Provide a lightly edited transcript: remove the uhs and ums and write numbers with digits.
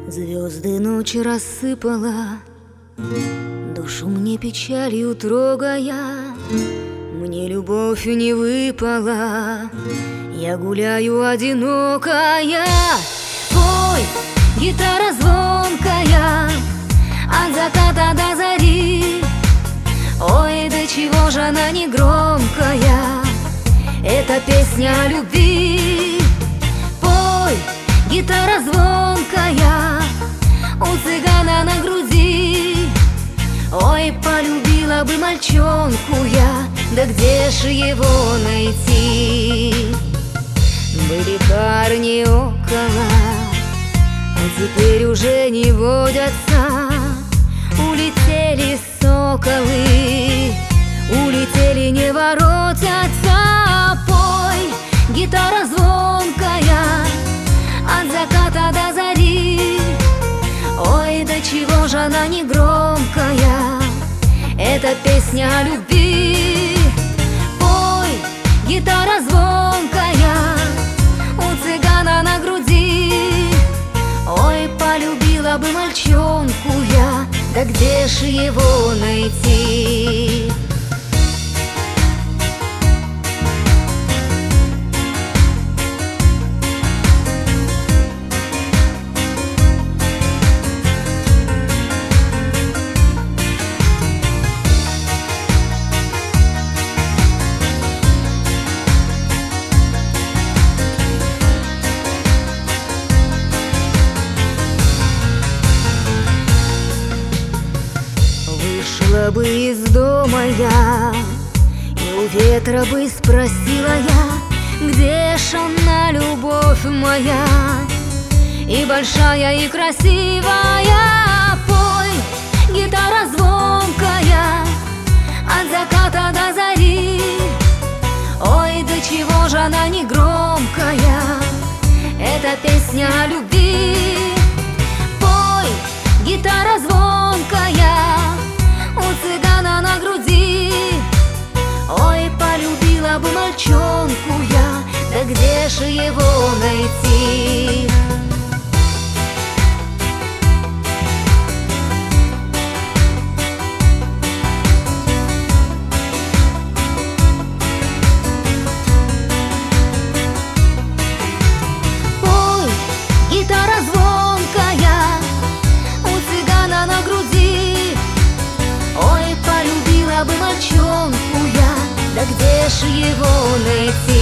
Звезды ночи рассыпала, душу мне печалью трогая. Мне любовь не выпала, я гуляю одинокая. Ой, гитара звонкая, от заката до зари. Ой, до чего же она не громкая, это песня о любви. Пой, гитара звонкая, у цыгана на груди. Ой, полюбила бы мальчонку я, да где ж его найти? Были парни около, а теперь уже не водятся. Улетели соколы, улетели, не воротятся. Пой, гитара звонкая, от заката до зари. Ой, до чего же она не громкая, это песня о любви. Пой, гитара звонкая, у цыгана на груди. Ой, полюбила бы мальчонку я, да где ж его найти? Вышла бы из дома я, и у ветра бы спросила я, где ж она, любовь моя, и большая, и красивая. Пой, гитара звонкая, от заката до зари. Ой, до чего же она не громкая, это песня о любви. Пой, гитара звонкая, у цыгана на груди. Ой, полюбила бы мальчонку я, да где ж его найти? Пой, гитара звонкая, у цыгана на груди. Ой, полюбила бы мальчонку я, да где ж его найти?